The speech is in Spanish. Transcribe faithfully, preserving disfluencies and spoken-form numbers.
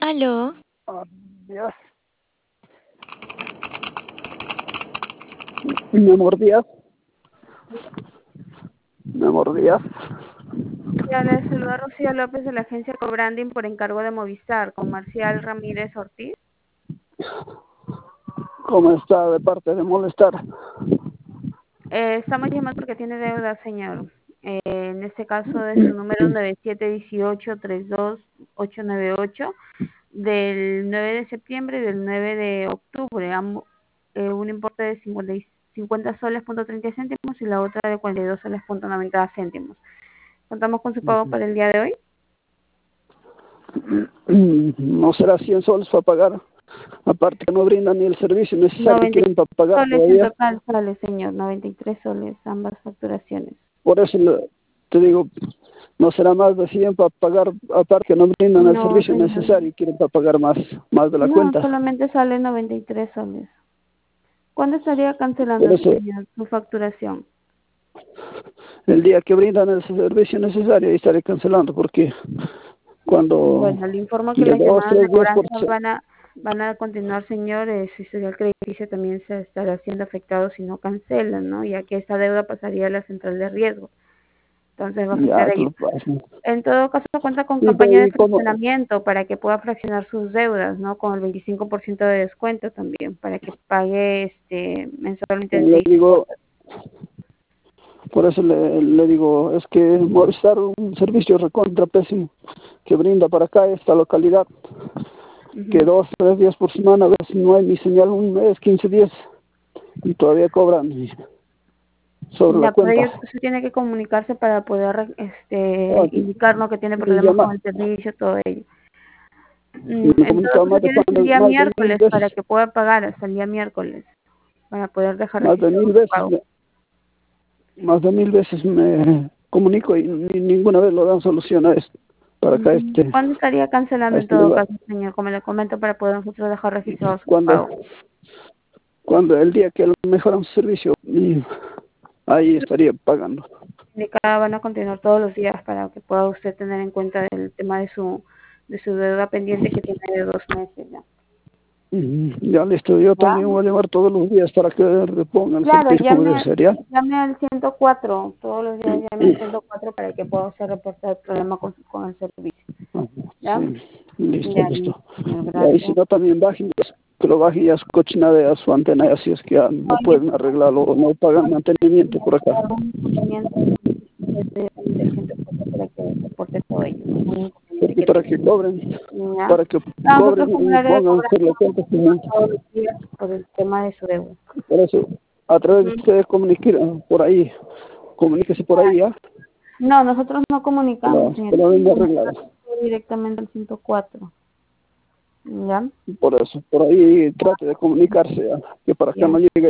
Aló, Ah, Díaz, mi amor Díaz, mi amor Díaz. Ya le saluda Rocío López de la agencia Cobranding por encargo de Movistar con Marcial Ramírez Ortiz. ¿Cómo está de parte de molestar? Eh, estamos llamando porque tiene deuda, señor. Eh, en este caso de su número nueve siete uno ocho tres dos ocho nueve ocho del nueve de septiembre y del nueve de octubre, ambos, eh, un importe de cincuenta, y- cincuenta soles punto treinta céntimos y la otra de cuarenta y dos soles punto noventa céntimos. ¿Contamos con su pago para el día de hoy? No será cien soles para pagar, aparte que no brindan ni el servicio necesario que noventa quieren para pagar soles en todavía. total sale, señor, noventa y tres soles, ambas facturaciones. Por eso le- te digo, no será más de cien para pagar, aparte que no brindan el No, servicio señor. necesario y quieren para pagar más, más de la No, cuenta. solamente sale noventa y tres soles. ¿Cuándo estaría Por cancelando, eso, señor, su facturación? el día que brindan el servicio necesario, ahí estaré cancelando, porque cuando Bueno, le informo que de las dos, llamadas de tres días por cobranza se- van a van a continuar, señor. Eh, su historial crediticio también se estará siendo afectado si no cancelan, ¿no? Ya que esta deuda pasaría a la central de riesgo. Entonces va a afectar ya a que ello. lo pasen. En todo caso, cuenta con Sí, pero campaña de ¿y cómo? fraccionamiento para que pueda fraccionar sus deudas, ¿no? Con el veinticinco por ciento de descuento también, para que pague este mensualmente en Le seis digo, cuotas. por eso le, le digo, es que Movistar un servicio recontra pésimo que brinda para acá esta localidad, que Ujú. dos, tres días por semana, a veces no hay ni señal, un mes, quince días, y todavía cobran y- sobre la Ya, por ello cuenta. usted tiene que comunicarse para poder Ah, este, sí, indicarnos que tiene y problemas con llama, el servicio, todo ello. y Mm, me he En todo comunicado caso, más de, tiene hasta el cuando, día más de mil miércoles veces, para que pueda pagar, hasta el día miércoles, para poder dejar más de registrado mil su veces, pago. me- más de mil veces me comunico y ni- ninguna vez lo dan solución a esto, para acá Ujú. este, ¿Cuándo estaría a cancelando en este todo lugar. caso, señor? Como le comento, para poder nosotros dejar registrado su Cuando, pago. cuando el día que mejoran su servicio, y ahí estaría pagando. Indicada van a continuar todos los días para que pueda usted tener en cuenta el tema de su de su deuda pendiente que tiene de dos meses ya. Mm, Ya listo, yo ¿Ya? también voy a llamar todos los días para que repongan el Claro, servicio como debe llame, ser, ¿ya? llame al ciento cuatro, todos los días llame al ciento cuatro para que pueda usted reportar el problema con, con el servicio. Ajá, ¿Ya? sí, listo, Ya, listo. señor, Y ahí si gracias. no también bajen, que lo bajen ya su cochinada, a su antena, y así es que ya no Oye, pueden arreglarlo o no pagan mantenimiento por acá. algún inconveniente del ciento cuatro para que reporte todo ello, algún inconveniente Porque que para tenga. que cobren, ¿Ya? para que Ah, nosotros como cobren el y área de pongan cobranza por la cuenta, todos los días por el tema de su deuda. por eso, a través de Ujú. ustedes comuniquen por ahí, comuníquese por ahí, ¿ya? No, nosotros no Que comunicamos, lo, señor. que lo venga arreglado. Comunicamos directamente al ciento cuatro. ¿Ya? Por eso, por ahí trate de comunicarse, ¿ya? Que para acá Ya. no llegue